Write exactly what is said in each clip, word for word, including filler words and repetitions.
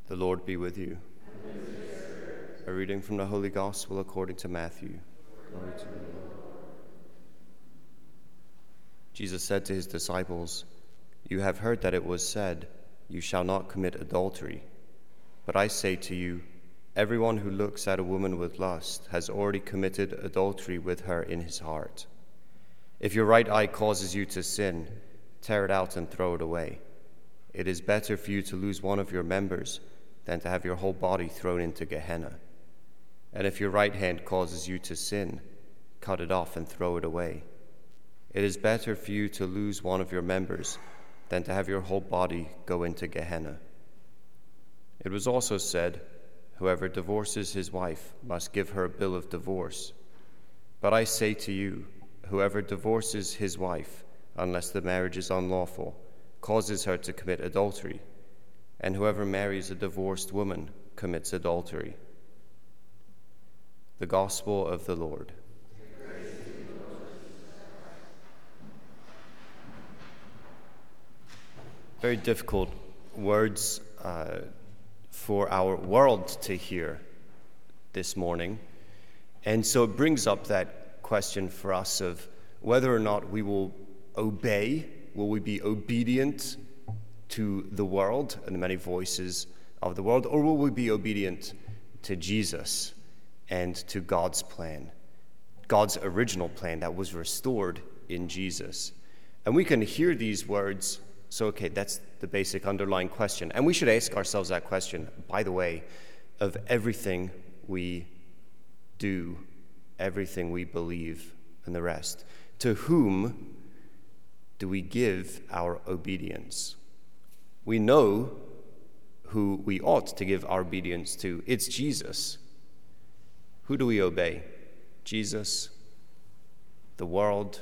The Lord be with you. A reading from the Holy Gospel according to Matthew. Glory to you, Lord. Jesus said to his disciples, "You have heard that it was said, 'You shall not commit adultery.' But I say to you, everyone who looks at a woman with lust has already committed adultery with her in his heart. If your right eye causes you to sin, tear it out and throw it away. It is better for you to lose one of your members than to have your whole body thrown into Gehenna. And if your right hand causes you to sin, cut it off and throw it away. It is better for you to lose one of your members than to have your whole body go into Gehenna. It was also said, 'Whoever divorces his wife must give her a bill of divorce.' But I say to you, whoever divorces his wife, unless the marriage is unlawful, causes her to commit adultery, and whoever marries a divorced woman commits adultery." The Gospel of the Lord. Very difficult words uh, for our world to hear this morning. And so it brings up that question for us of whether or not we will obey, will we be obedient to the world and the many voices of the world, or will we be obedient to Jesus and to God's plan, God's original plan that was restored in Jesus? And we can hear these words. So, okay, that's the basic underlying question. And we should ask ourselves that question, by the way, of everything we do, everything we believe, and the rest. To whom do we give our obedience? We know who we ought to give our obedience to. It's Jesus. Who do we obey? Jesus, the world,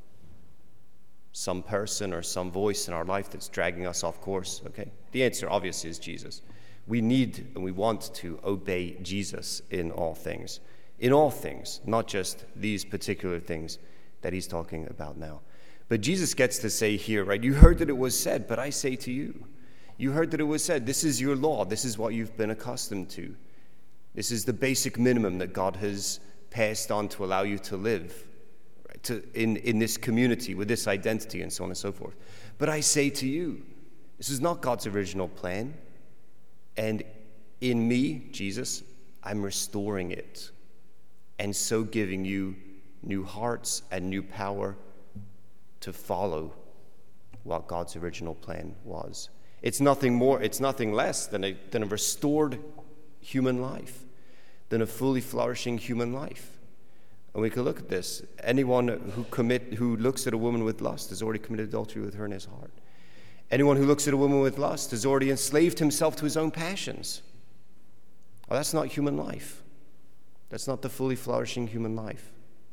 some person or some voice in our life that's dragging us off course? Okay, the answer obviously is Jesus. We need and we want to obey Jesus in all things. In all things, not just these particular things that he's talking about now. But Jesus gets to say here, right, you heard that it was said, but I say to you. You heard that it was said, this is your law, this is what you've been accustomed to. This is the basic minimum that God has passed on to allow you to live. To, in, in this community with this identity and so on and so forth. But I say to you, this is not God's original plan. And in me, Jesus, I'm restoring it. And so giving you new hearts and new power to follow what God's original plan was. It's nothing more, it's nothing less than a, than a restored human life, than a fully flourishing human life. And we can look at this. Anyone who commit, who looks at a woman with lust has already committed adultery with her in his heart. Anyone who looks at a woman with lust has already enslaved himself to his own passions. Well, that's not human life. That's not the fully flourishing human life.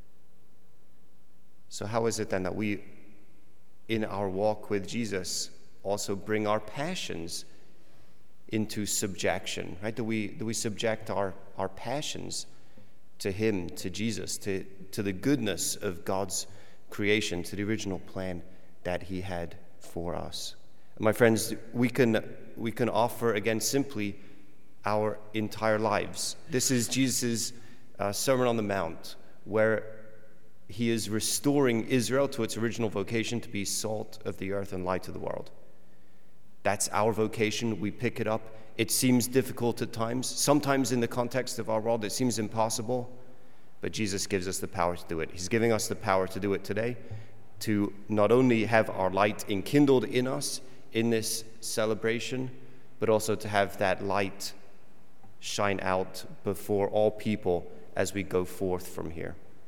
So how is it then that we, in our walk with Jesus, also bring our passions into subjection, right? Do we, do we subject our, our passions to him, to Jesus, to, to the goodness of God's creation, to the original plan that he had for us? And my friends, we can we can offer again simply our entire lives. This is Jesus' uh, Sermon on the Mount, where he is restoring Israel to its original vocation to be salt of the earth and light of the world. That's our vocation. We pick it up. It seems difficult at times. Sometimes in the context of our world, it seems impossible. But Jesus gives us the power to do it. He's giving us the power to do it today, to not only have our light enkindled in us in this celebration, but also to have that light shine out before all people as we go forth from here.